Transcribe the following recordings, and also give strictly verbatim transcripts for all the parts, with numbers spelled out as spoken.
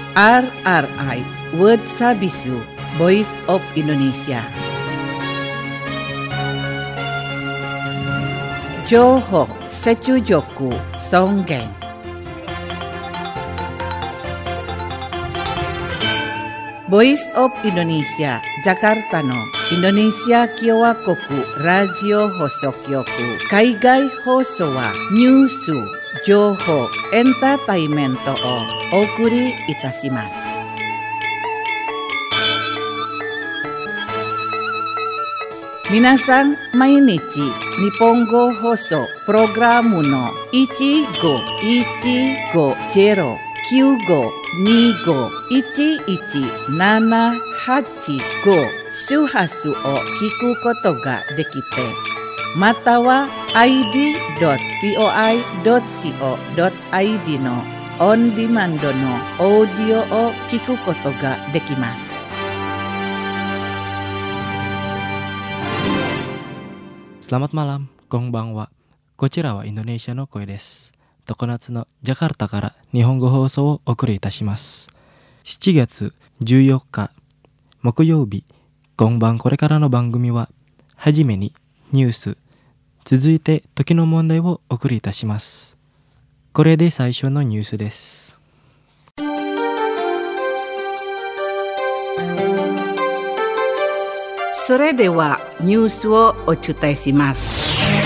アールアールアイWorld Service Voice of Indonesia。情報接続尊厳。Voice of Indonesia Jakartaのインドネシア共和国ラジオ放送局。海外放送はニュース、情報、エンターテインメントをお送りいたします。皆さん、毎日日本語放送プログラムのいちごいちごゼロきゅうごにごいちいちななはちご周波数を聞くことができて、または アイディードットブイオアイドットシーオードットアイディー のオンディマンドのオーディオを聞くことができます。 Selamat malam, konbanwa. こちらはインドネシアの声です。常夏のジャカルタから日本語放送をお送りいたします。しちがつじゅうよっか木曜日、今晩これからの番組は、はじめにニュース、続いて時の問題をお送りいたします。これで最初のニュースです。 それではニュースをお伝えします。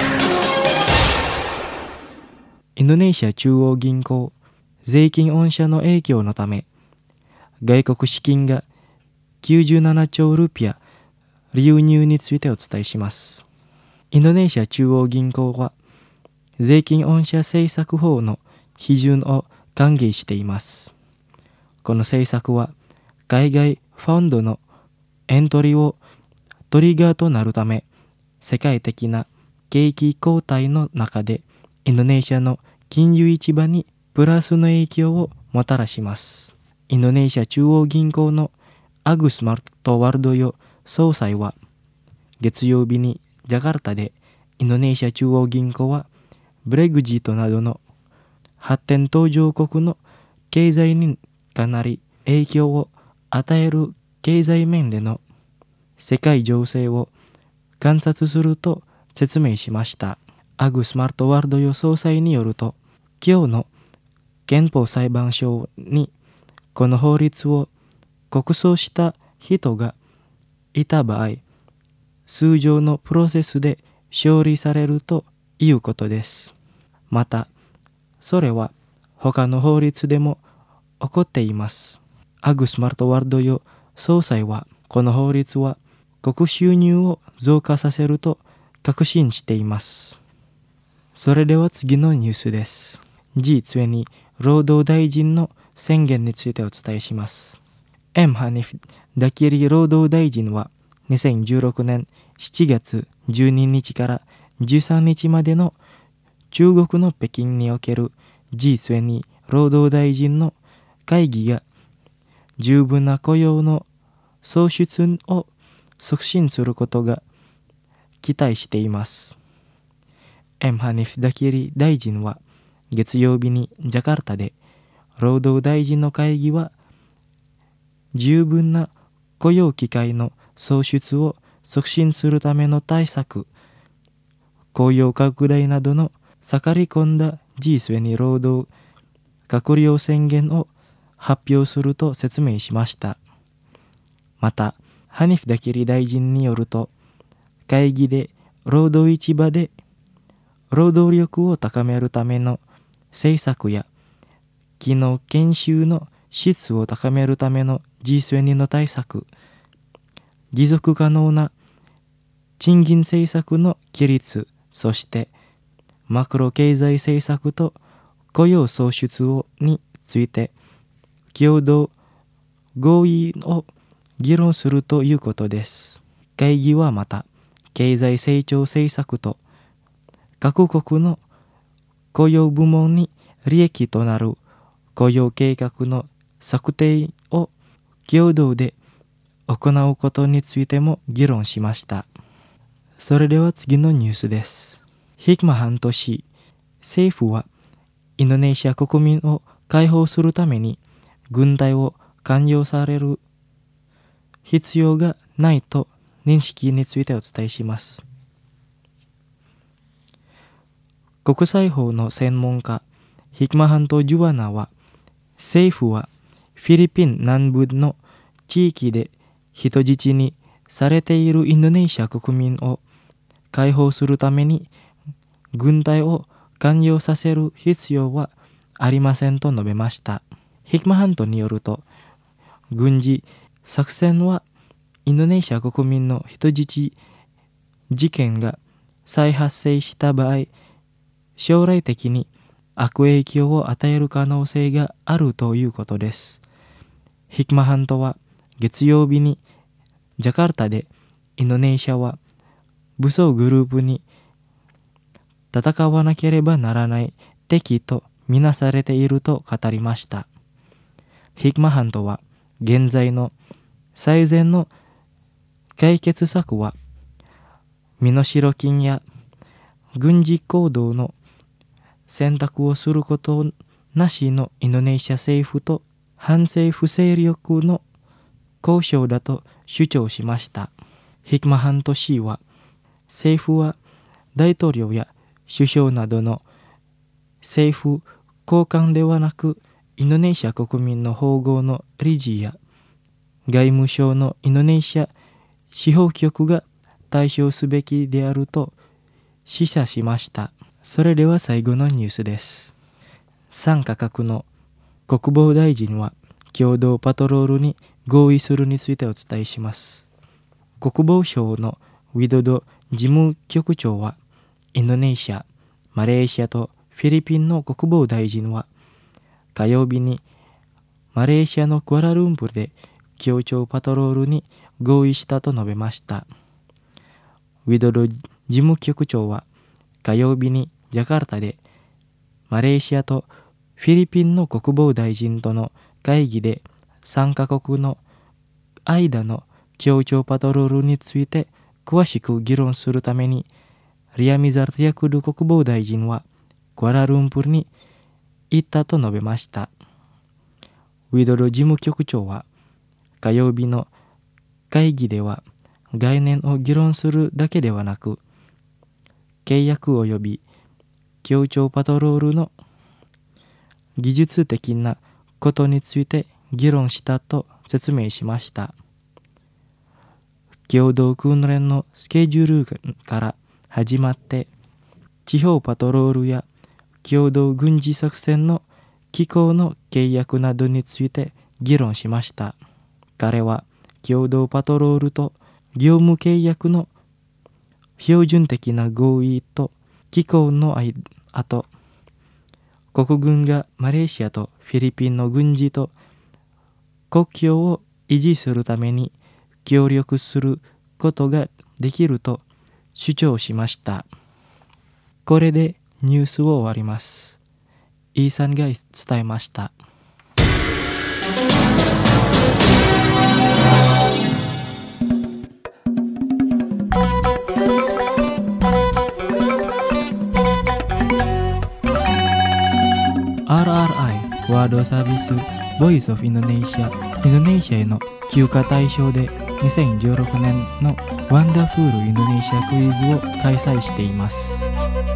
インドネシア中央銀行、税金恩赦の影響のため、外国資金がきゅうじゅうななちょうルピア流入についてお伝えします。インドネシア中央銀行は、税金恩赦政策法の批准を歓迎しています。この政策は、海外ファンドのエントリーをトリガーとなるため、世界的な景気後退の中で、インドネシアの金融市場にプラスの影響をもたらします。インドネシア中央銀行のアグスマルトワルドヨ総裁は、月曜日にジャカルタでインドネシア中央銀行はブレグジットなどの発展途上国の経済にかなり影響を与える経済面での世界情勢を観察すると説明しました。アグスマルトワルドヨ総裁によると、今日の憲法裁判所にこの法律を告訴した人がいた場合、通常のプロセスで処理されるということです。また、それは他の法律でも起こっています。アグスマルトワルドヨ総裁は、この法律は国収入を増加させると確信しています。それでは次のニュースです。ジーにじゅう労働大臣の宣言についてお伝えします。エムハニフ・ダキリ労働大臣はにせんじゅうろくねんしちがつじゅうににちからじゅうさんにちまでの中国の北京における ジーにじゅう 労働大臣の会議が十分な雇用の創出を促進することが期待しています。エムハニフ・ダキリ大臣は月曜日にジャカルタで労働大臣の会議は十分な雇用機会の創出を促進するための対策、雇用拡大などの盛り込んだ ジーにじゅう 労働閣僚宣言を発表すると説明しました。また、ハニフ・ダキリ大臣によると、会議で労働市場で労働力を高めるための政策や技能研修の質を高めるための ジーにじゅう の対策、持続可能な賃金政策の規律、そしてマクロ経済政策と雇用創出をについて共同合意を議論するということです。会議はまた、経済成長政策と各国の雇用部門に利益となる雇用計画の策定を共同で行うことについても議論しました。それでは次のニュースです。ヒクマ半年、政府はインドネシア国民を解放するために軍隊を勧誘される必要がないと認識についてお伝えします。国際法の専門家ヒクマハント・ジュワナは、政府はフィリピン南部の地域で人質にされているインドネシア国民を解放するために軍隊を勧誘させる必要はありませんと述べました。ヒクマハントによると、軍事作戦はインドネシア国民の人質事件が再発生した場合、将来的に悪影響を与える可能性があるということです。ヒクマハントは月曜日にジャカルタでインドネシアは武装グループに戦わなければならない敵とみなされていると語りました。ヒクマハントは現在の最善の解決策は身代金や軍事行動の選択をすることなしのインドネシア政府と反政府勢力の交渉だと主張しました。ヒクマハント氏は、政府は大統領や首相などの政府高官ではなく、インドネシア国民の保護の理事や外務省のインドネシア司法局が対処すべきであると示唆しました。それでは最後のニュースです。三カ国の国防大臣は共同パトロールに合意するについてお伝えします。国防省のウィドド事務局長は、インドネシア、マレーシアとフィリピンの国防大臣は火曜日にマレーシアのクアラルンプルで協調パトロールに合意したと述べました。ウィドド事務局長は火曜日にジャカルタでマレーシアとフィリピンの国防大臣との会議でさんカ国の間の協調パトロールについて詳しく議論するために、リアミザルテヤクル国防大臣はクアラルンプルに行ったと述べました。ウィドロ事務局長は火曜日の会議では概念を議論するだけではなく、契約及び協調パトロールの技術的なことについて議論したと説明しました。共同訓練のスケジュールから始まって、地方パトロールや共同軍事作戦の機構の契約などについて議論しました。彼は共同パトロールと業務契約の標準的な合意と機構の後、国軍がマレーシアとフィリピンの軍事と国境を維持するために協力することができると主張しました。これでニュースを終わります。イーさんが伝えました。アールアールアイ ワードサービスボイスオフインドネシアインドネシアへの休暇対象でにせんじゅうろくねんのワンダフールインドネシアクイズを開催しています。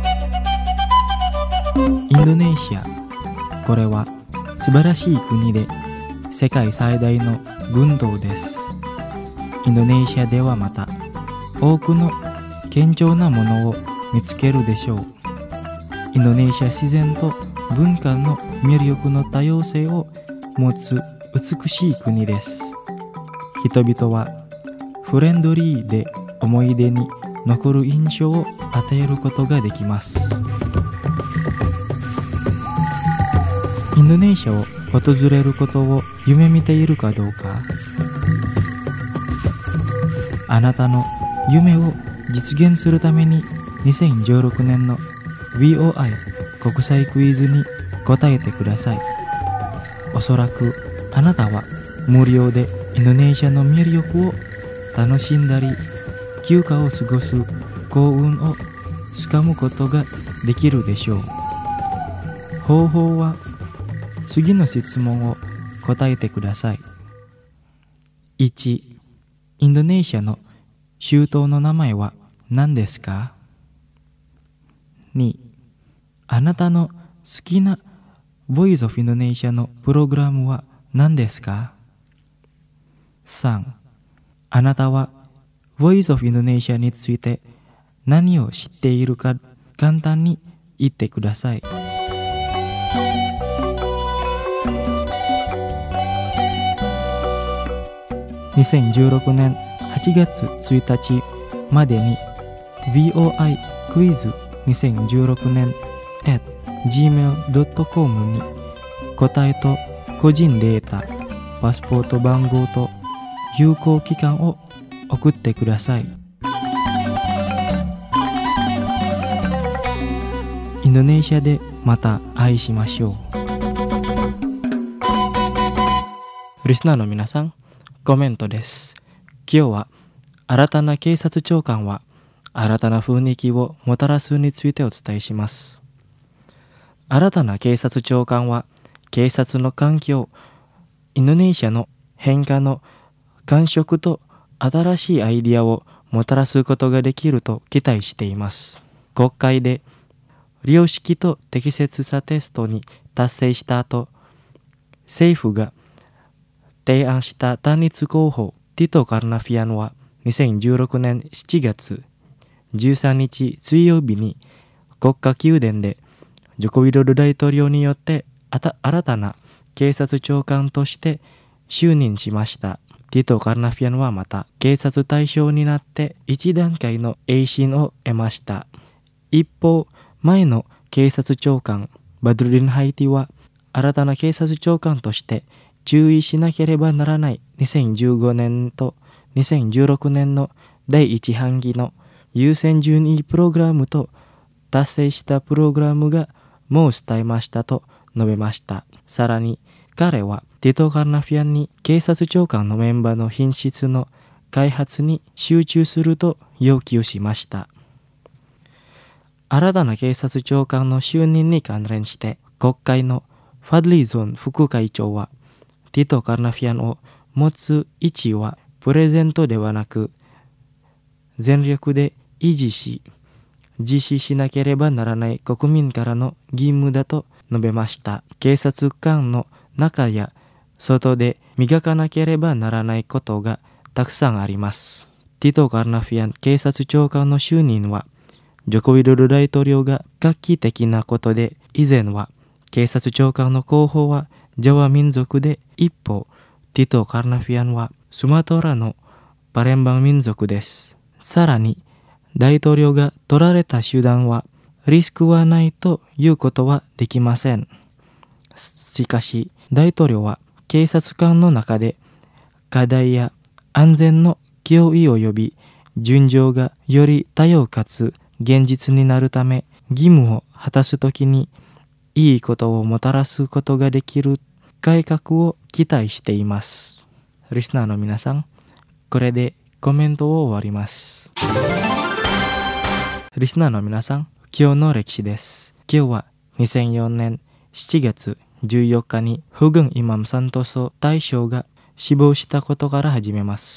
インドネシア、これは素晴らしい国で世界最大の群島です。インドネシアではまた多くの堅調なものを見つけるでしょう。インドネシア自然と文化の魅力の多様性を持つ美しい国です。人々はフレンドリーで思い出に残る印象を与えることができます。インドネシアを訪れることを夢見ているかどうか、あなたの夢を実現するためににせんじゅうろくねんの ブイオーアイ 国際クイズに答えてください。おそらくあなたは無料でインドネシアの魅力を楽しんだり、休暇を過ごす幸運をつかむことができるでしょう。方法は次の質問を答えてください。いち、インドネシアの首都の名前は何ですか？に、あなたの好きな Voice of Indonesia のプログラムは何ですか？さん、あなたは Voice of Indonesia について何を知っているか簡単に言ってください。にせんじゅうろくねんはちがつついたちまでに ブイオーアイ クイズにせんじゅうろくねん at ジーメールドットコム に答えと個人データ、パスポート番号と有効期間を送ってください。インドネシアでまた会いしましょう。リスナーの皆さん、コメントです。今日は新たな警察長官は新たな雰囲気をもたらすについてお伝えします。新たな警察長官は警察の環境、インドネシアの変化の感触と新しいアイディアをもたらすことができると期待しています。国会で良識と適切さテストに達成した後、政府が提案した単立候補ティト・カルナフィアンはにせんじゅうろくねんしちがつじゅうさんにち水曜日に国家宮殿でジョコ・ウィドド大統領によって新たな警察長官として就任しました。ティト・カルナフィアンはまた警察大将になって一段階の栄進を得ました。一方、前の警察長官バドゥリン・ハイティは新たな警察長官として注意しなければならないにせんじゅうごねんとにせんじゅうろくねんの第一半期の優先順位プログラムと達成したプログラムがもう伝えましたと述べました。さらに彼はティト・カルナフィアンに警察長官のメンバーの品質の開発に集中すると要求しました。新たな警察長官の就任に関連して国会のファドリーゾン副会長はティト・カルナフィアンを持つ位置はプレゼントではなく全力で維持し実施しなければならない国民からの義務だと述べました。警察官の中や外で磨かなければならないことがたくさんあります。ティト・カルナフィアン警察長官の就任はジョコ・ウィドド大統領が画期的なことで、以前は警察長官の候補はジャワ民族で、一方ティト・カルナフィアンはスマトラのパレンバン民族です。さらに大統領が取られた手段はリスクはないということはできません。しかし大統領は警察官の中で課題や安全の脅威及び順序がより多様かつ現実になるため、義務を果たすときにいいことをもたらすことができる改革を期待しています。リスナーの皆さん、これでコメントを終わります。リスナーの皆さん、今日の歴史です。今日はにせんよねんしちがつじゅうよっかにフグン・イマム・サントソ大将が死亡したことから始めます。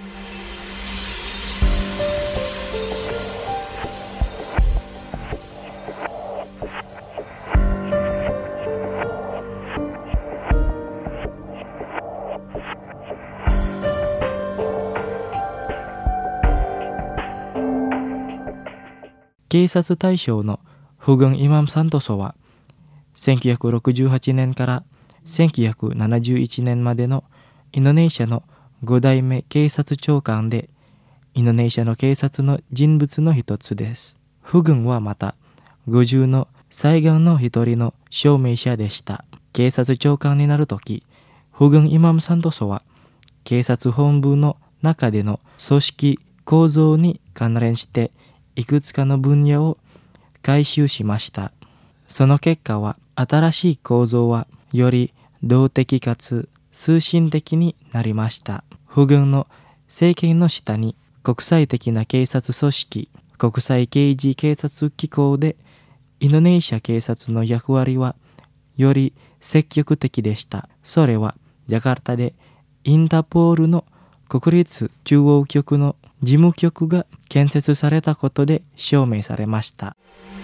警察大将のフグン・イマム・サントソはせんきゅうひゃくろくじゅうはちねんからせんきゅうひゃくななじゅういちねんまでのインドネシアのごだいめ警察長官で、インドネシアの警察の人物の一つです。フグンはまたごじゅうの最岸の一人の証明者でした。警察長官になるとき、フグン・イマム・サントソは警察本部の中での組織構造に関連していくつかの分野を改修しました。その結果は、新しい構造はより動的かつ推進的になりました。フグンの政権の下に国際的な警察組織、国際刑事警察機構で、インドネシア警察の役割はより積極的でした。それはジャカルタでインターポールの国立中央局の事務局が建設されたことで証明されました。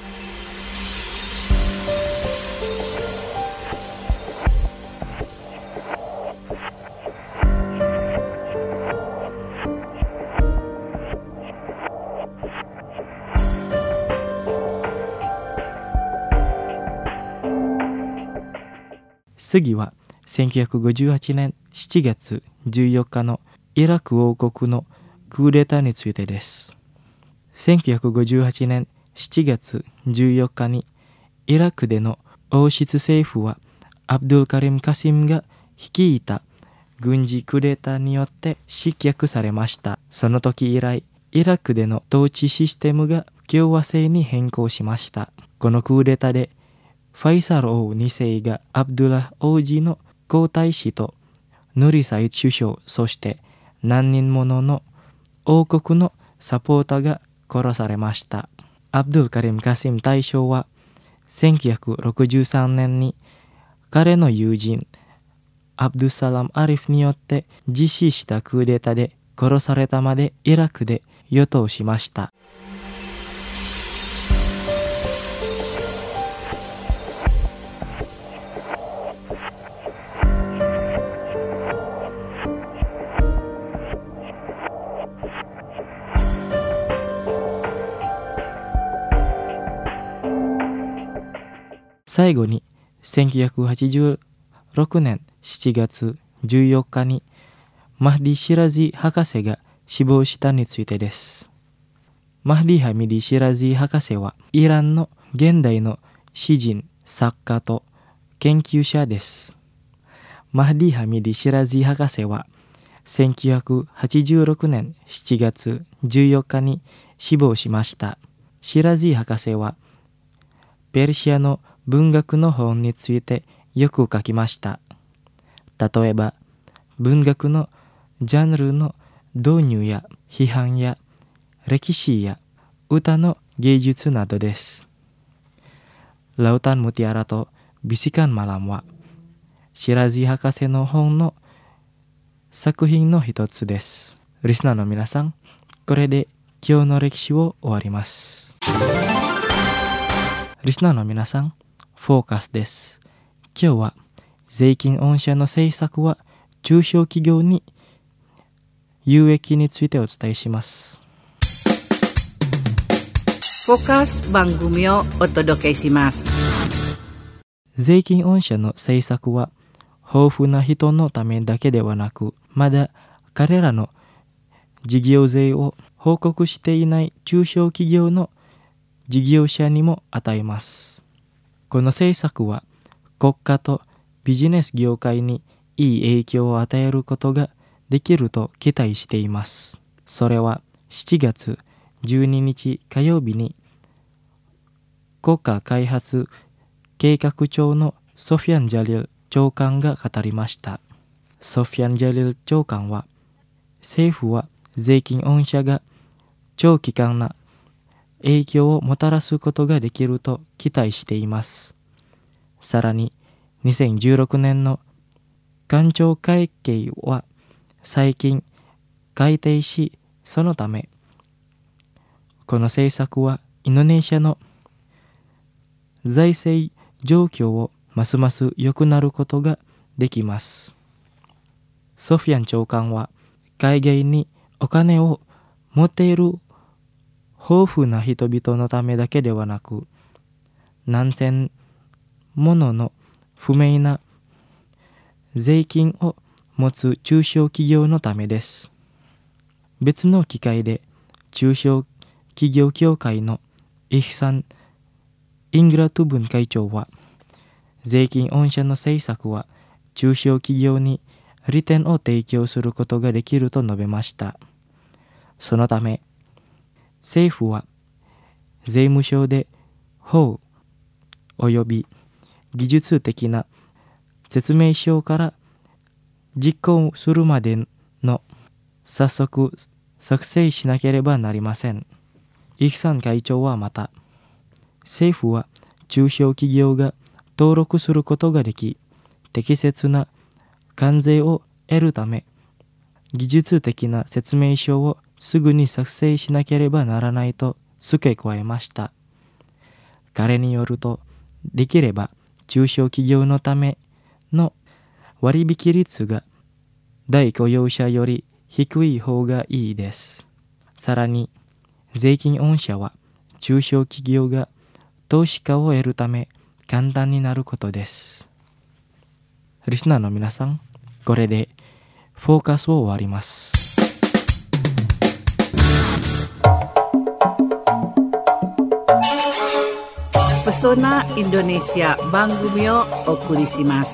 次はせんきゅうひゃくごじゅうはちねんしちがつじゅうよっかのイラク王国のクーデターについてです。せんきゅうひゃくごじゅうはちねんしちがつじゅうよっかにイラクでの王室政府はアブドゥル・カリム・カシムが率いた軍事クーデターによって失脚されました。その時以来、イラクでの統治システムが共和制に変更しました。このクーデターでファイサル王にせいがアブドゥラ王子の皇太子とヌリサイド首相、そして何人ものの王国のサポーターが殺されました。アブドゥル・カリム・カシム大将はせんきゅうひゃくろくじゅうさんねんに彼の友人アブドゥサラム・アリフによって実施したクーデターで殺されたまでイラクで与党しました。最後にせんきゅうひゃくはちじゅうろくねんしちがつじゅうよっかにマフディ・シラジー博士が死亡したについてです。マフディ・ハミディ・シラジー博士はイランの現代の詩人、作家と研究者です。マフディ・ハミディ・シラジー博士はせんきゅうひゃくはちじゅうろくねんしちがつじゅうよっかに死亡しました。シラジー博士はペルシアの文学の本についてよく書きました。例えば、文学のジャンルの導入や批判や歴史や歌の芸術などです。Lautan MutiaraとBisikan Malamはシラジー博士の本の作品の一つです。リスナーの皆さん、これで今日の歴史を終わります。リスナーの皆さん、フォーカスです。今日は税金御社の政策は中小企業に有益についてお伝えします。 フォーカス番組をお届けします。 税金御社の政策は豊富な人のためだけではなく、まだ彼らの事業税を報告していない中小企業の事業者にも与えます。この政策は国家とビジネス業界にいい影響を与えることができると期待しています。それはしちがつじゅうににち火曜日に国家開発計画庁のソフィアン・ジャリル長官が語りました。ソフィアン・ジャリル長官は、政府は税金御社が長期間な影響をもたらすことができると期待しています。さらに、にせんじゅうろくねんの官庁会計は最近改定し、そのため、この政策はインドネシアの財政状況をますます良くなることができます。ソフィアン長官は、海外にお金を持っている豊富な人々のためだけではなく、何千ものの不明な税金を持つ中小企業のためです。別の機会で中小企業協会のイヒサン・イングラトゥブン会長は、税金御社の政策は中小企業に利点を提供することができると述べました。そのため、政府は税務省で法及び技術的な説明書から実行するまでの早速作成しなければなりません。イヒサン会長はまた、政府は中小企業が登録することができ、適切な関税を得るため、技術的な説明書をすぐに作成しなければならないと付け加えました。彼によると、できれば中小企業のための割引率が大雇用者より低い方がいいです。さらに、税金恩赦は中小企業が投資家を得るため簡単になることです。リスナーの皆さん、これでフォーカスを終わります。 Pesona Indonesia 番組をお送りします。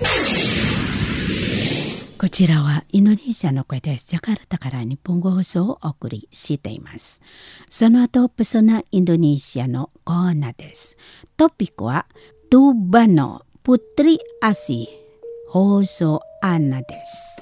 こちらはインドネシアの声です。ジャカルタから日本語放送をお送りしています。その後、ペソナインドネシアのコーナーです。トピックはトゥバのプトリアシ放送アンナです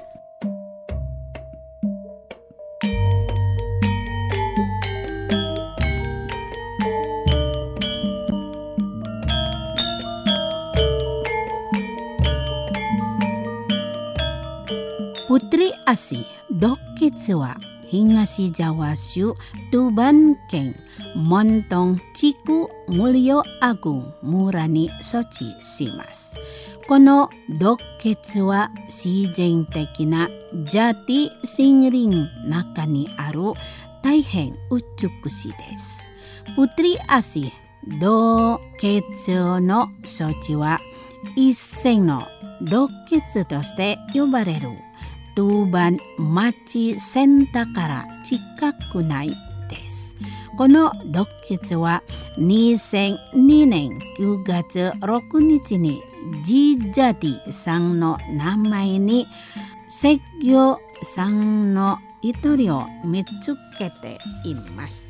。Putri Asih Dokitsuwa Hingashi Jawa Syu Tuban Keng Montong Chiku Mulyo Agung Murani Sochi Shimasu。このドッケツは自然的なジャティ森林中にある大変美しいです。プトリアシドッケツの措置は一線のドッケツとして呼ばれるトゥバン町センターから近くないです。このドッケツはにせんにねんくがつろくにちにジージャディさんの名前に石業さんの一人を見つけていました。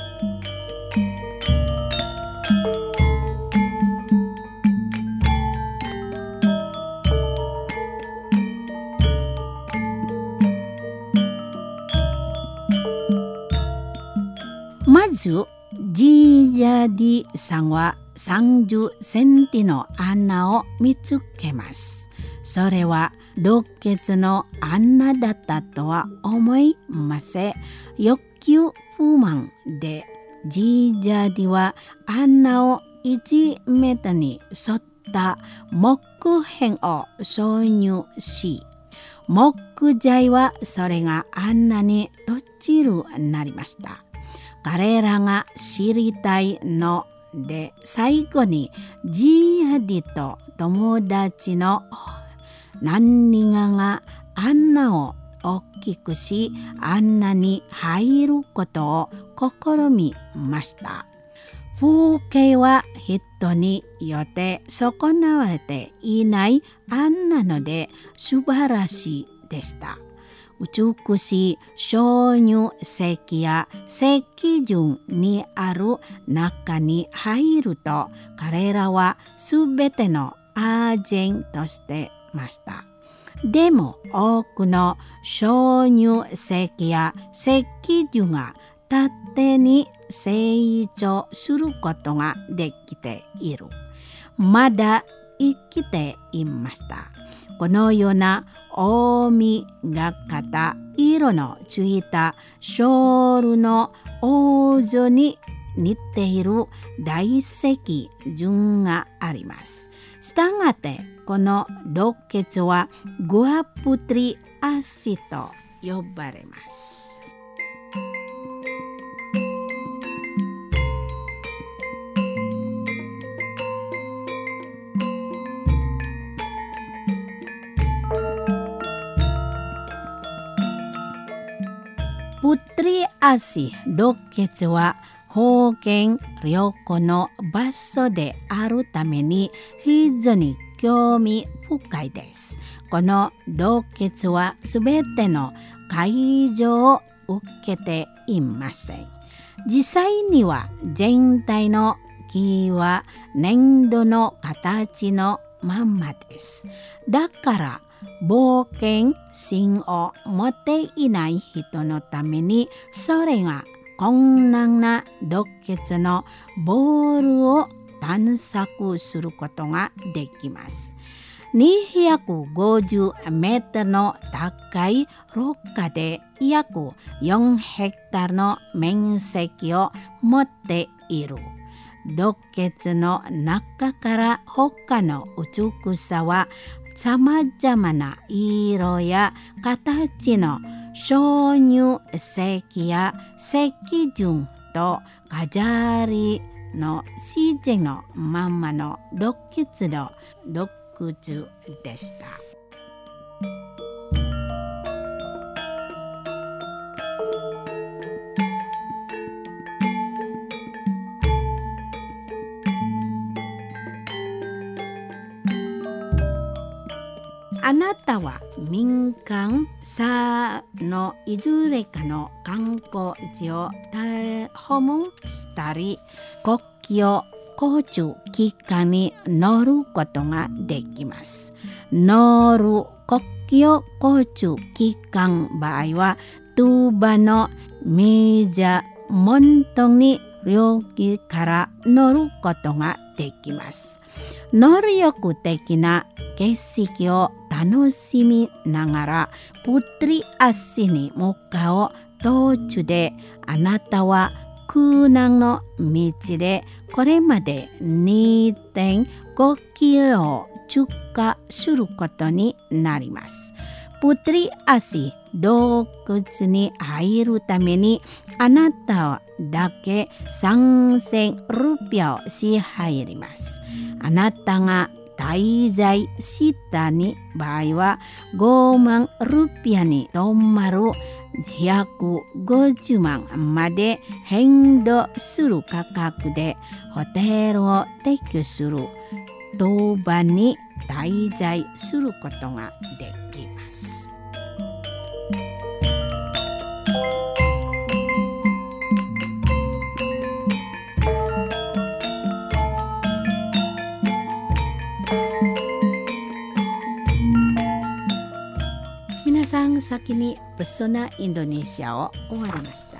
まずジージャディさんはさんじゅっセンチの穴を見つけます。それはドッケツの穴だったとは思いません。欲求不満でジージャディは穴をいちメートルに沿った木片を挿入し、木材はそれが穴に閉じるようになりました。彼らが知りたいので、最後にジーハディと友達の何人かが穴を大きくし、穴に入ることを試みました。風景は人によって損なわれていない穴なので素晴らしいでした。美しい鍾乳石や石準にある中に入ると、彼らはすべてのアージェンとしてました。でも多くの鍾乳石や石準が縦に成長することができている。まだ生きていました。このような大みがかった色のついたショールの王女に似ている大石準があります。したがってこのドッケツはグアプトリアシと呼ばれます。プトリアシドッケツは方言良好の場所であるために非常に興味深いです。このドッケツはすべての会場を受けていません。実際には全体の木は粘土の形のまんまです。だから冒険心を持っていない人のためにそれが困難なドッケツのボールを探索することができます。 にひゃくごじゅうメートルの高い廊下で約よんヘクタールの面積を持っている。洞穴の中から他の美しさはさまざまな色や形の鍾乳石や石筍と飾りの自然のままの洞窟の洞窟でした。あなたは民間さのいずれかの観光地を訪問したり、国境交通機関に乗ることができます。乗る国境交通機関場合は、トゥーバのメジャーモントンに両機から乗ることができます。能力的な景色を楽しみながらプトリアシに向かう途中で、あなたは苦難の道でこれまで にてんごキロを通過することになります。プトリアシ洞窟に入るためにあなただけさんぜんルピアを支払います。あなたが滞在したに場合はごまんルピアに止まるひゃくごじゅうまんまで変動する価格でホテルを提供する当番に滞在することができます。皆さん、先にペソナインドネシアを終わりました。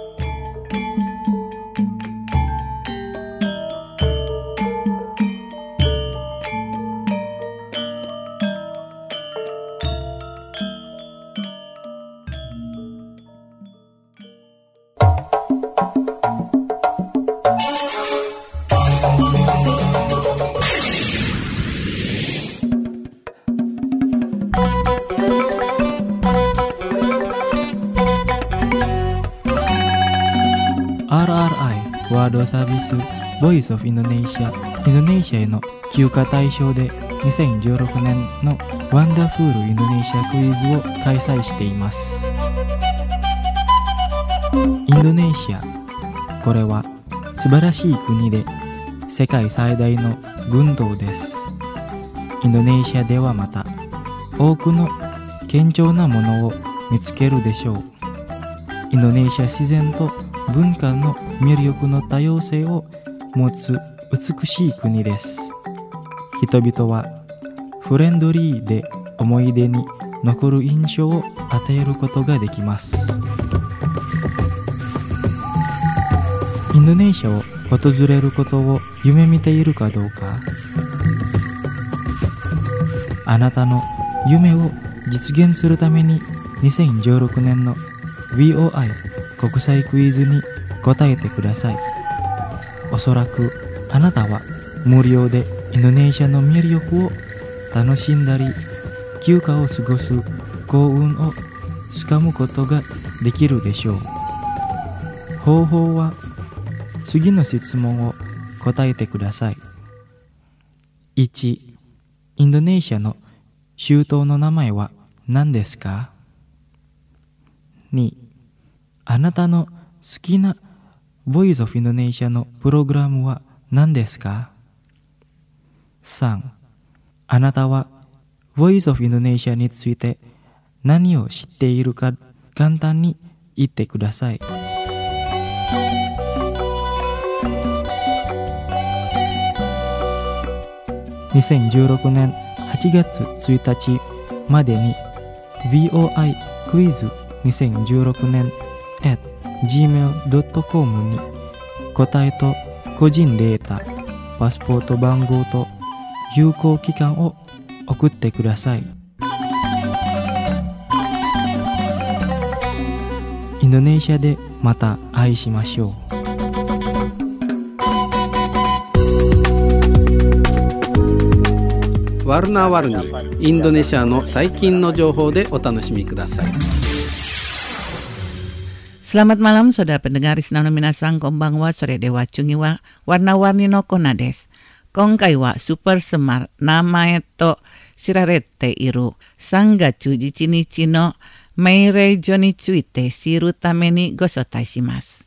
アールアールアイ ワードサービスボイスオフインドネシアインドネシアへの休暇対象でにせんじゅうろくねんのワンダフールインドネシアクイズを開催しています。インドネシア、これは素晴らしい国で世界最大の群島です。インドネシアではまた多くの堅調なものを見つけるでしょう。インドネシア自然と文化の魅力の多様性を持つ美しい国です。人々はフレンドリーで思い出に残る印象を与えることができます。インドネシアを訪れることを夢見ているかどうか、あなたの夢を実現するためににせんじゅうろくねんの ブイオーアイ 国際クイズに答えてください。おそらくあなたは無料でインドネシアの魅力を楽しんだり休暇を過ごす幸運をつかむことができるでしょう。方法は次の質問を答えてください。いち、インドネシアの首都の名前は何ですか？に、あなたの好きなボイスオフインドネシアのプログラムは何ですか？さん、あなたはボイスオフインドネシアについて何を知っているか簡単に言ってください。にせんじゅうろくねんはちがつついたちまでに ブイオーアイ クイズにせんじゅうろくねん アット ジーメール ドット コム に答えと個人データ、パスポート番号と有効期間を送ってください。インドネシアでまた会いしましょう。 ワルナワルニ、インドネシアの最近の情報でお楽しみください。 Selamat malam saudara pendengar Isnano Minasang Konbanwa Sore Dewa Cungiwa Warna-warni no kona des. Kongkai wa super semar namae to sirarete iru sangachu jichinichi no meirei joni tsuite siru tame ni gosotai shimasu.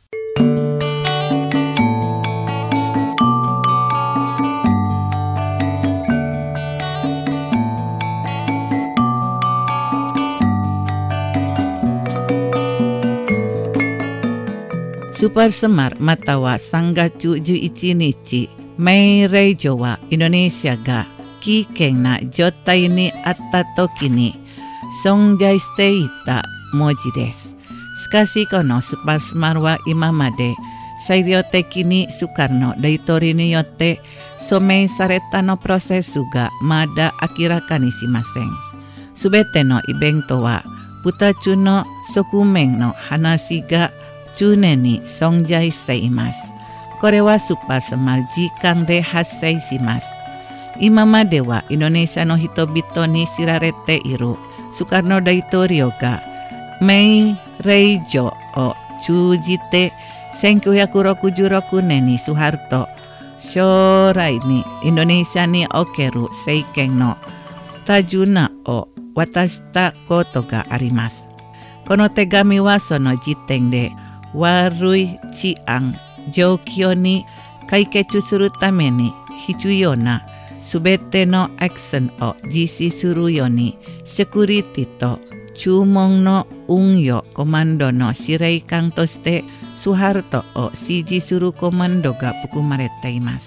Super Semar matawa sangachu juichi nichi meirei jowa Indonesia ga kikeng na jotai ni atta toki ni songjai shite ita moji desu. Shikashi kono Super Semar wa imamade sairyoteki ni Sukarno daitori ni yotte somei sareta no prosesu ga mada akiraka ni shimasen. Subete no ibento wa butachu no sokumeng no hanashi ga Chune ni songjai shite imasu. Kore wa Super Semar jikang de hassei shimasu. Imamade wa Indonesia no hitobito ni shirarete iru Sukarno Daitorio ga Meirei jo o chujiteせんきゅうひゃくろくじゅうろくねんにSuharto shorai ni Indonesia ni okeru seiken no tajuna o watashita koto ga arimasu. Kono tegami wa sono jiten de warui chiang jokyo ni kaiketsu suru tame ni hichuyo na subete no action o jisi suru yo ni security to chumon no unyo komando no shireikan to shite Suharto o siji suru komando ga fukumarete imasu.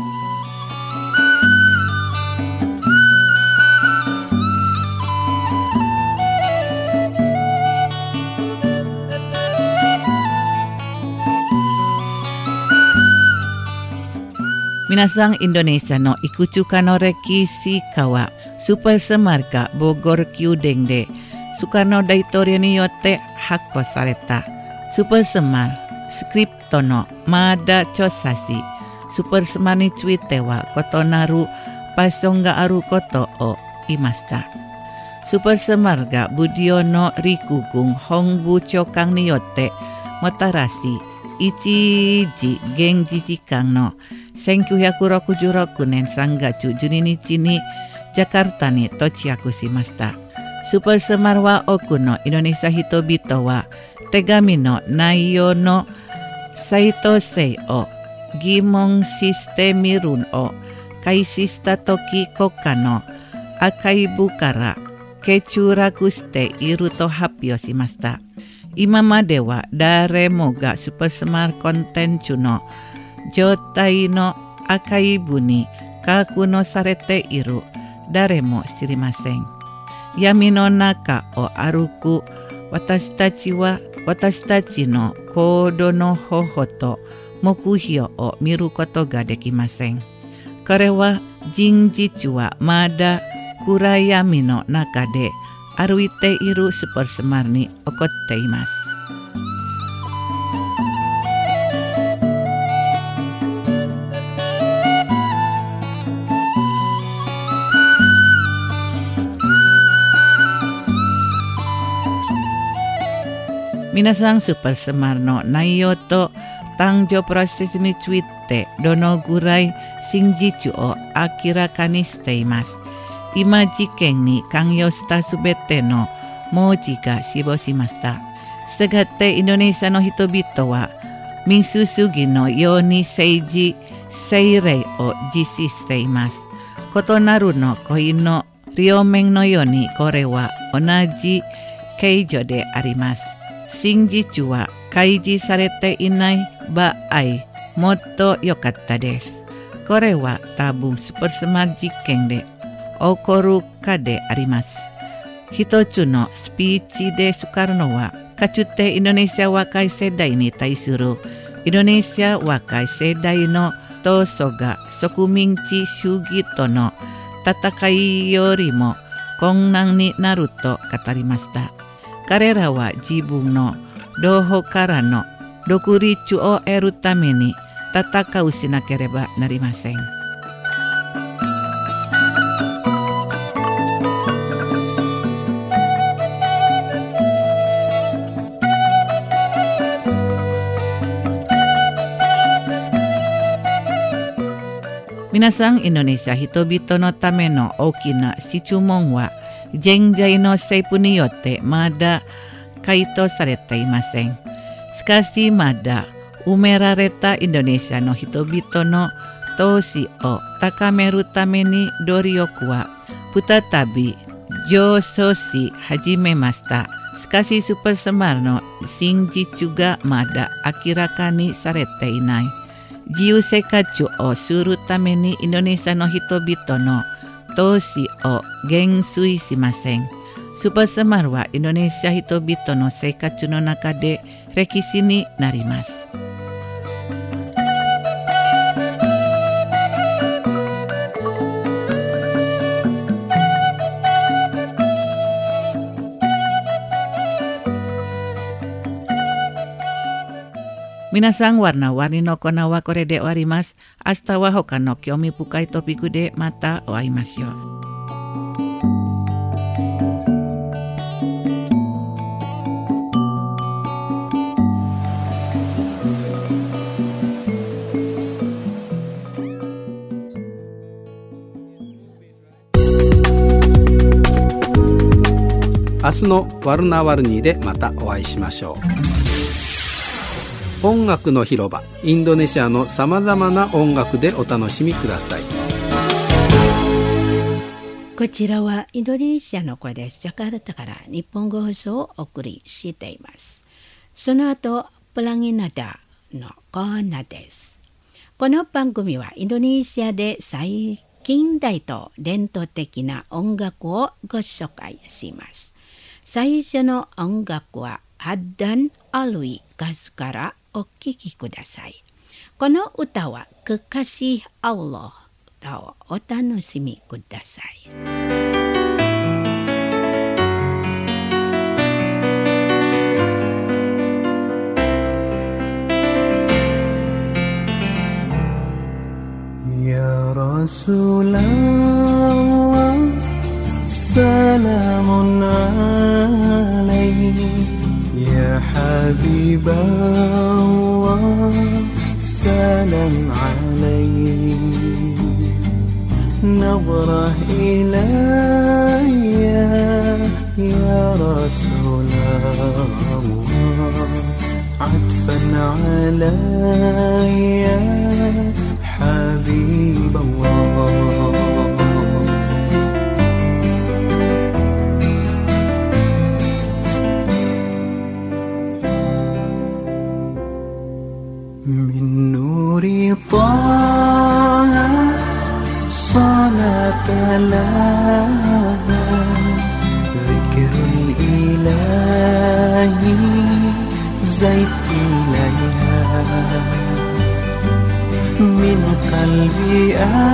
Minasang Indonesia no ikuchuka no rekisi kawa Super Semar ga Bogor Kyudeng de Sukarno Daitorio ni yotte hakko sareta. Super Semar skripto no mada chosashi. Super Semar ni tsuite wa kotonaru pasong ga aru koto o imashita. Super Semar ga budio no rikugung hongbu chokang ni yotte motarashi ichiji genji jikang noせんきゅうひゃくろくじゅうろくねんさんがつじゅうににちにジャカルタに到着しました。スーパーセマルは多くのインドネシア人々は手紙の内容の正当性を疑問視してみるを開始したとき国家のアーカイブから欠落していると発表しました。今までは誰もがスーパーセマルコンテンツの状態のアーカイブに格納されている誰も知りません。闇の中を歩く私たちは私たちの行動の方法と目標を見ることができません。これは真実はまだ暗闇の中で歩いているスーパーセマルに起こっています。皆さんスーパーセマルの内容と誕生プロセスについてどのぐらい真実を明らかにしています。今事件に関与したすべての文字が死亡しました。したがってインドネシアの人々は民主主義のように政治政令を実施しています。異なるの恋の両面のようにこれは同じ形状であります。真実は開示されていない場合、もっと良かったです。これは多分スーパーセマル実験で起こるかであります。一つのスピーチでスカルノは、かつてインドネシア若い世代に対するインドネシア若い世代の闘争が植民地主義との戦いよりも困難になると語りました。彼らは自分の同胞からの独立を得るために戦うしなければなりません。皆さん、インドネシア人々のための大きな質問は現在の政府によってまだ回答されていません。しかしまだ埋められたインドネシアの人々の投資を高めるために努力は再び上昇し始めました。しかしスーパースマートの真実がまだ明らかにされていない。自由生活をするためにインドネシアの人々の投資を減衰しません。スーパーサマーはインドネシア人々の生活の中で歴史になります。皆さん、warna-warniのコーナーはこれで終わります。明日は他の興味深いトピックでまたお会いましょう。 明日のワルナワルニーでまたお会いしましょう。音楽の広場、インドネシアのさまざまな音楽でお楽しみください。 こちらはインドネシアの声です。ジャカルタから日本語放送をお送りしています。その後、プラギナダのコーナーです。この番組はインドネシアで最近代と伝統的な音楽をご紹介します。最初の音楽はHaddan Alwi歌手からお聴きください。この歌はKekasih Allahをお楽しみください。 Ya Rasulullah salamun alaihi Ya Habiballah salam alaihi Nabrah ilayya Ya Rasulullah Atfan alayya Habiballah Min nuri taha salatalaha Zikrul ilahi zaid ilayha Min qalbi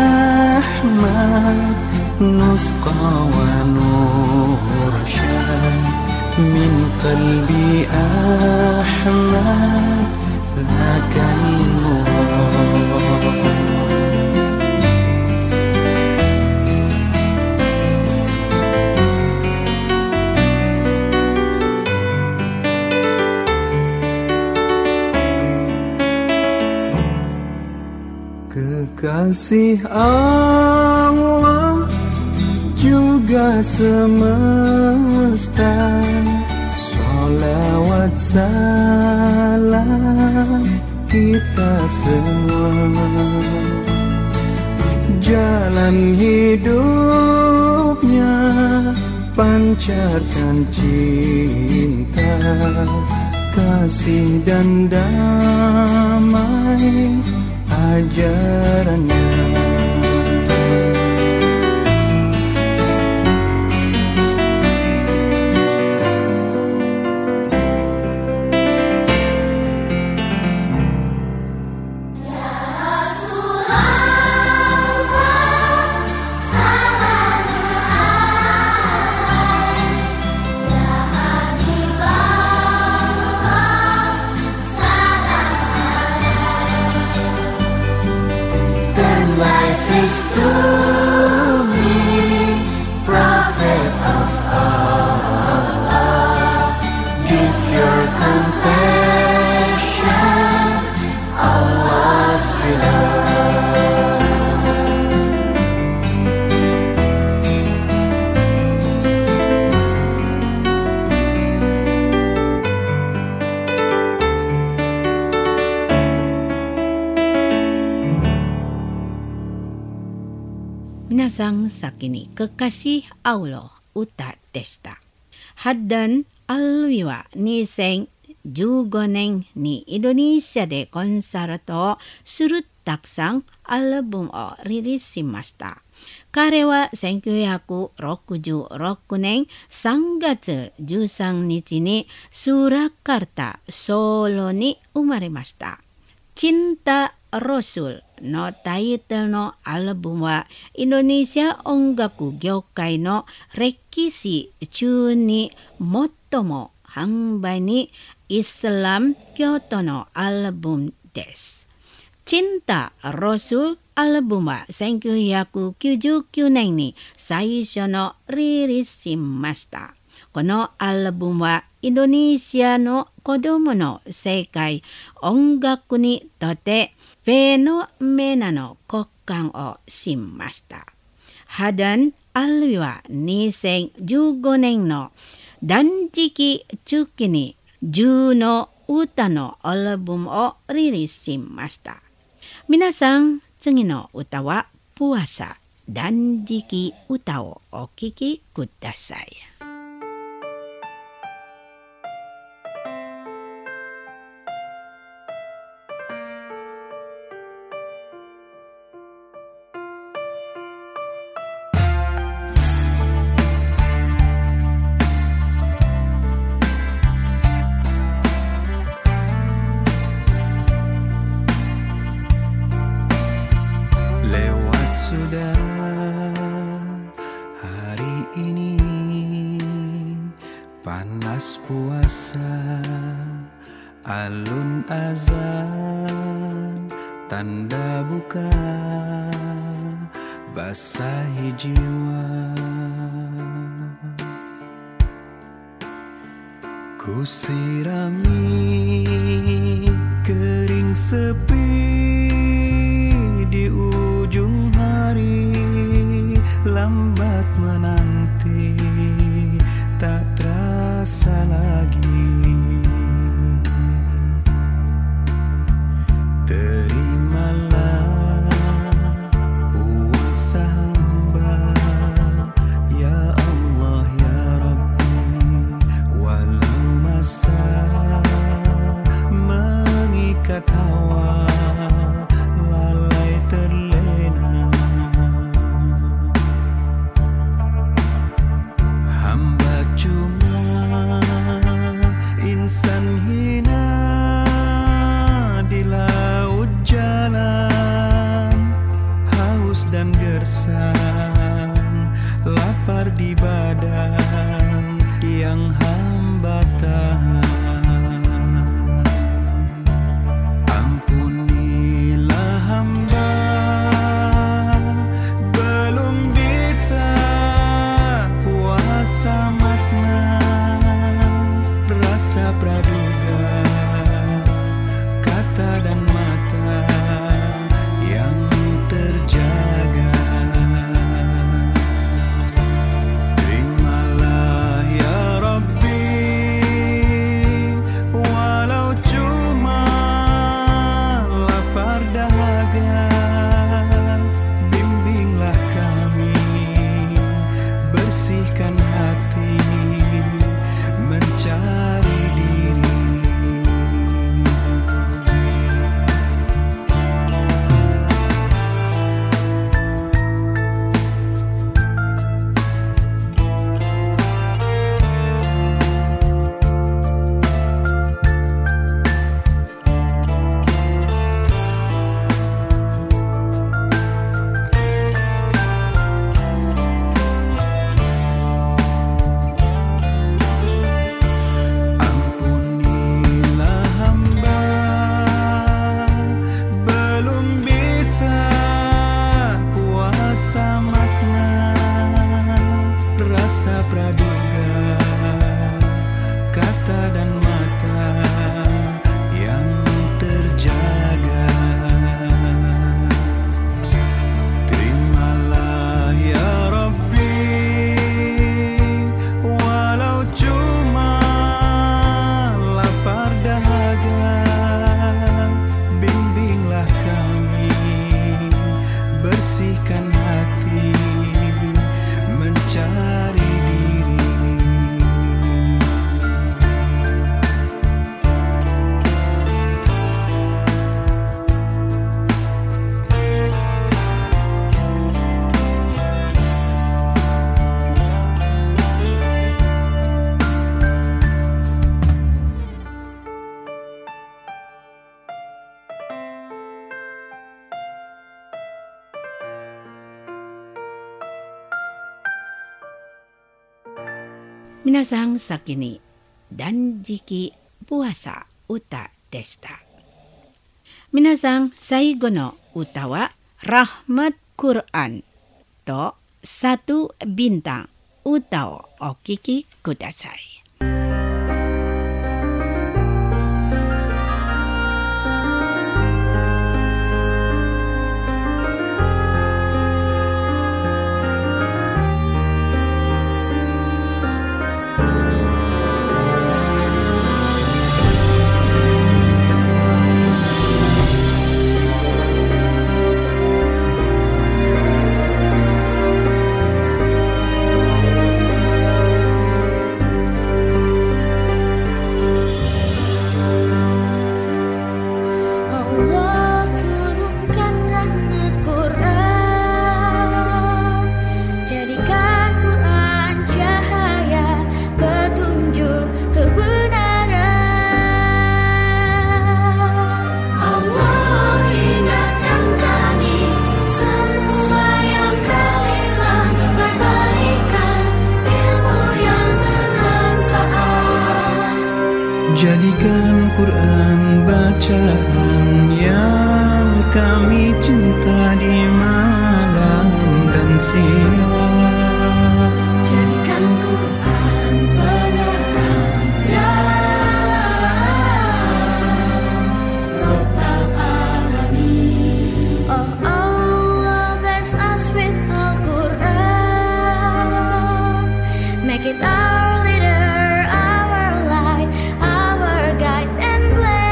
ahmad nusqa wa nurshad Min qalbi ahmad lakan Kekasih Allah juga semesta Salawat salam kita semua Jalan hidupnya pancarkan cinta Kasih dan damai ajarannya Ya Rasulullah salam minasang sakini kekasih Allah uta deshita. Haddan alwi waにせんじゅうごねんにインドネシアでコンサートをするたくさんアルバムをリリースしました。彼はせんきゅうひゃくろくじゅうろくねんさんがつじゅうさんにちにスラカルタ、ソウルに生まれました。Cinta Rasulのタイトルのアルバムはインドネシア音楽業界の歴史中に最も販売にイスラム教徒のアルバムです。Cinta Rasul アルバムはせんきゅうひゃくきゅうじゅうきゅうねんに最初のリリースしました。このアルバムはインドネシアの子供の世界音楽にとってフェノメナの交換をしました。Haddan alwiはにせんじゅうごねんの断食中期にじゅうの歌のアルバムをリリースしました。皆さん、次の歌はpuasa断食歌をお聴きください。 Panas puasa, alun azan, tanda buka, basahi jiwa. Ku sirami kering sepi di ujung hari, lambat menanti tak terasa lagi. Terimalah puasa hamba, ya Allah ya Rabbi, walau masa mengikat hawa lalai terlena. Hamba cuma insan hina di laut jalan, haus dan gersang, lapar di badan yang hamba tahan. Ampunilah hamba, belum bisa puasa makna, rasa praduga, kata dan mata yang terjaga. Terimalah ya Rabbi Minasang sakini danjiki puasa uta desta. Minasang saigo no uta wa Rahmat Quran to satu bintang uta o okiki kudasai. Jadikan Quran bacaan yang kami cinta di malam dan siang. Jadikan Quran penerang ya Rabbal Alamin. Oh Allah, bless us with Al-Quran. Make it our leader, our light, our guide and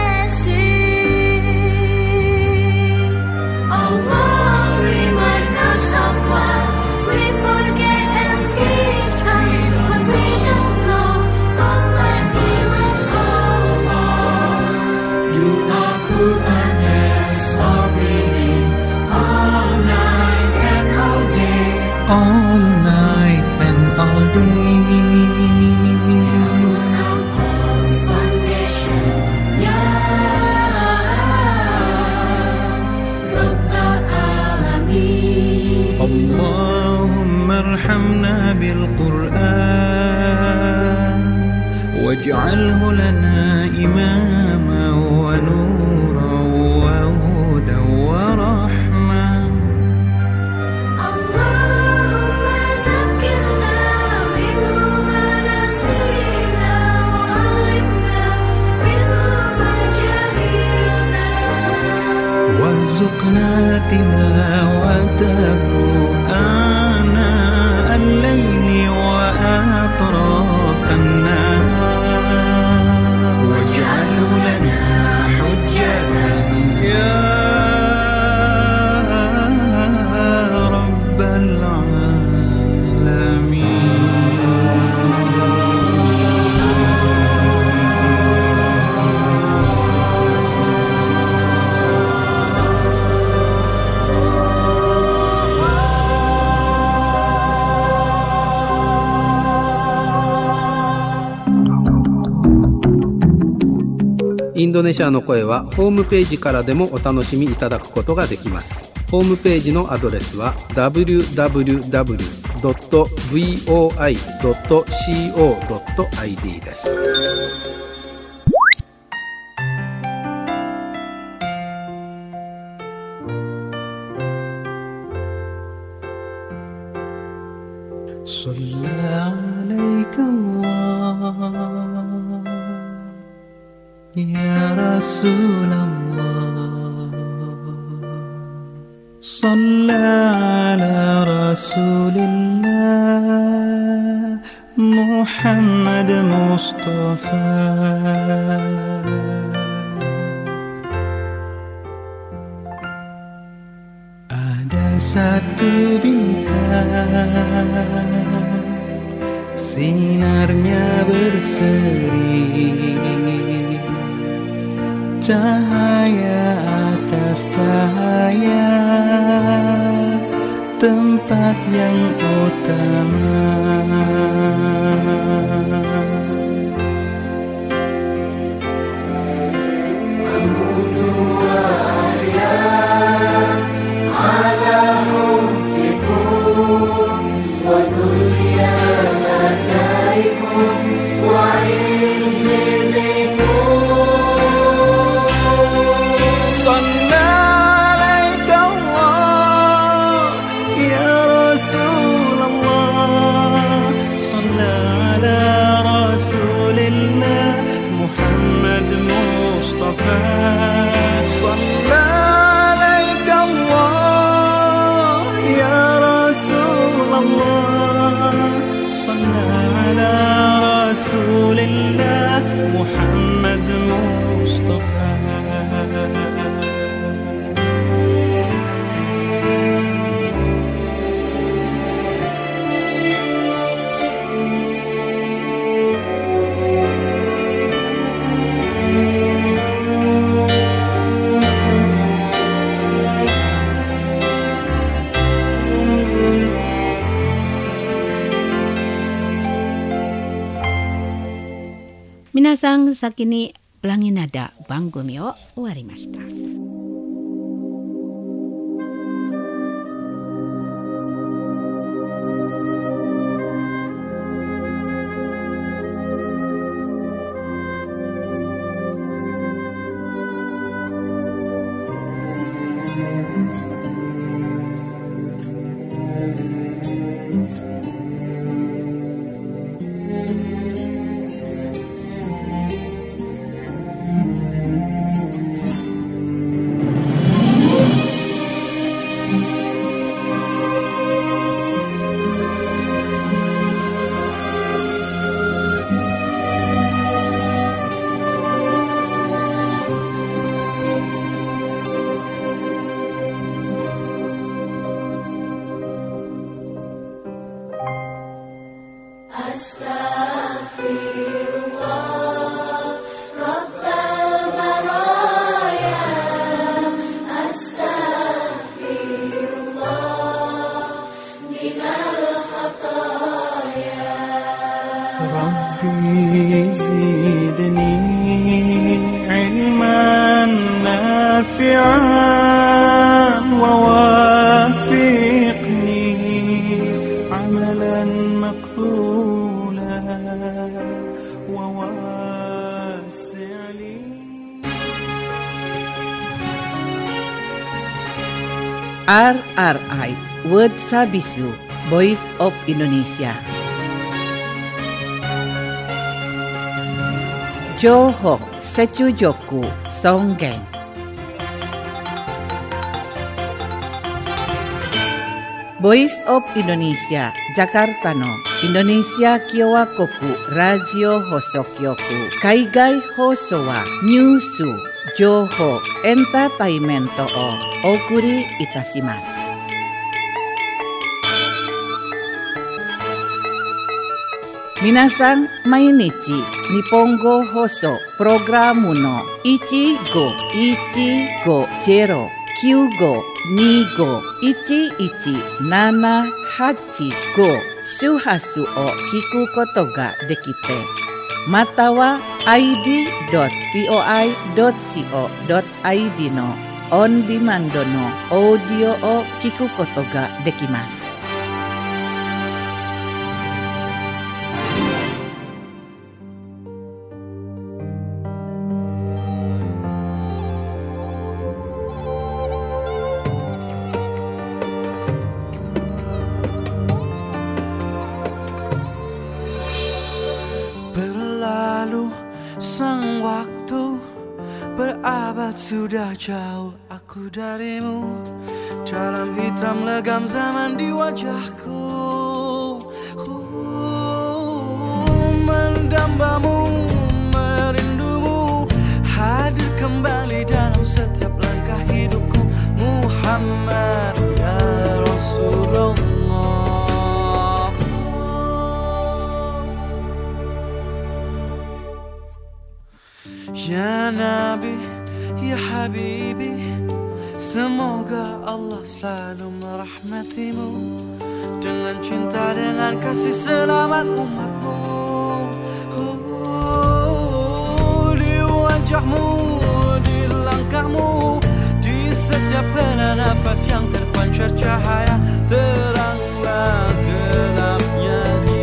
blessing. Allah, remind us of what we forget and teach us what we don't know. Almighty love Allah. Do Al-Quran as our reading all night and all day. All night and all day. اللهم ارحمنا بالقرآن واجعله لنا إماما ونورا وهدى ورحمة. اللهم ذكرنا منه ما نسينا وعلمنا منه ما جهلنا وارزقنا تلاوته آناء الليل وأطراف النهار واجعله لنا حجة يا رب العالمين. インドネシアの声はホームページからでもお楽しみいただくことができます。ホームページのアドレスは ダブリューダブリューダブリュードットブイオーアイドットコードットアイディー です。 صلى عليك الله يا رسول الله صلى على رسول الله محمد مصطفى. Ada satu bintang sinarnya berseri, cahaya atas cahaya, tempat yang utama. وذل يا ملائكة 皆さん先にプラギナダ番組を終わりました。 زدني علما نافعا ووافقني عملا مقبولا وواسع لي. R R I Word Sabisu Voice of Indonesia. Johor Secujoku Songgeng. Voice of Indonesia Jakarta no Indonesia Kyowa Koku Radio Hosokyoku Kaigai Hoso wa Nyusu Joho Entertainmento o Okuri Itashimasu. Minasan mainichi Nihongo Hoso Programu no one go one go zero nine goにごいちいちななはちご周波数を聞くことができて、または アイディードットブイオーアイドットシーオードットアイディー のオンディマンドのオーディオを聞くことができます。 Sang waktu berabad sudah jauh aku darimu, dalam hitam legam zaman di wajahku, uh, mendambamu, merindumu, hadir kembali dalam setiap langkah hidupku. Muhammad ya Rasulullah. Ya Nabi, ya Habibi, semoga Allah selalu merahmatimu dengan cinta, dengan kasih selamat umatmu. Uh, di wajahmu, di langkahmu, di setiap hela nafas yang terpancar cahaya, teranglah gelapnya jiwa.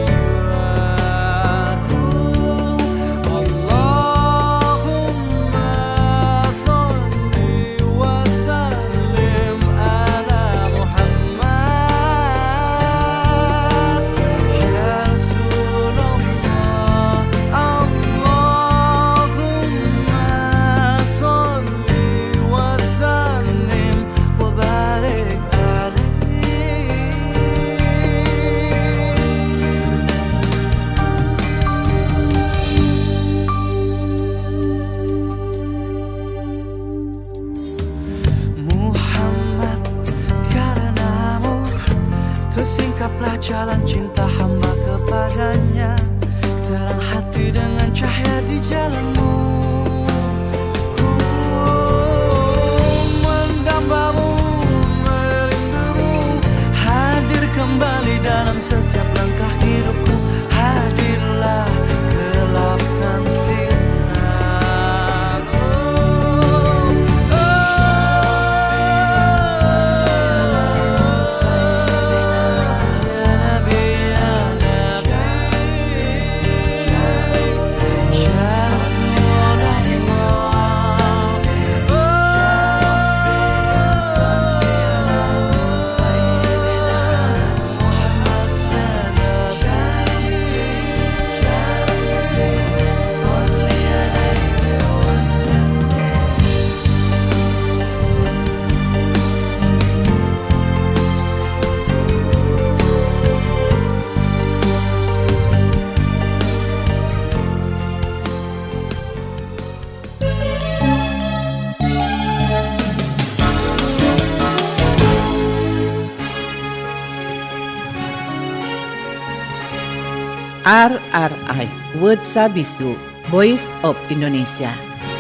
R R I Word Sabisu Voice of Indonesia.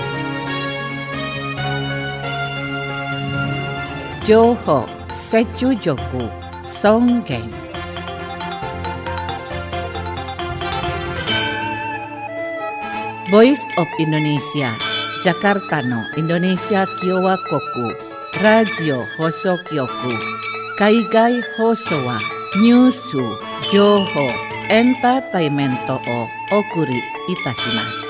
Johor Secujoku Songgeng. Voice of Indonesia Jakarta no Indonesia Kyowa Koku Radio Hoso Kyoku Kaigai Hoso wa Nyusu Joho Entertainment o Okuri Itashimasu.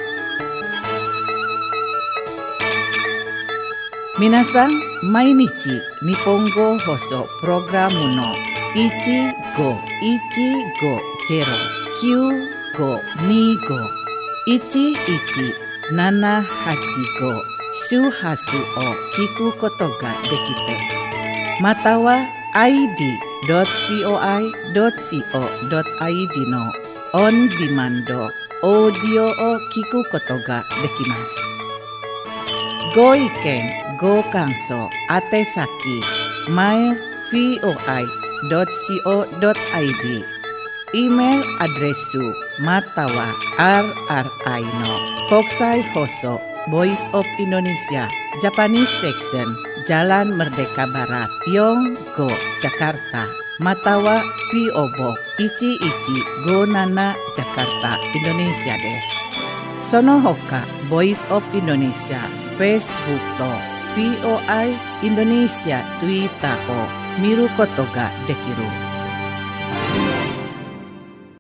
Minasan, mainichi Nihongo Hoso Programu no ichi go ichi go zero kyu go ni go ichi ichi nana hachi go shuhasu o kiku koto ga dekite. Mata wa i d dot voi dot co dot i d の on demand オーディオを聞くことができます。ご意見、ご感想、宛先 マイル voi dot co dot i d イメールアドレスまたは アールアールアイ の国際放送 Voice of Indonesia Japanese Section Jalan Merdeka Barat Yonggo Jakarta Matawa P O Boxいちいちごなな Jakarta Indonesia です。その他 Voice of Indonesia Facebook と ブイオーアイ Indonesia Twitter を見ることができる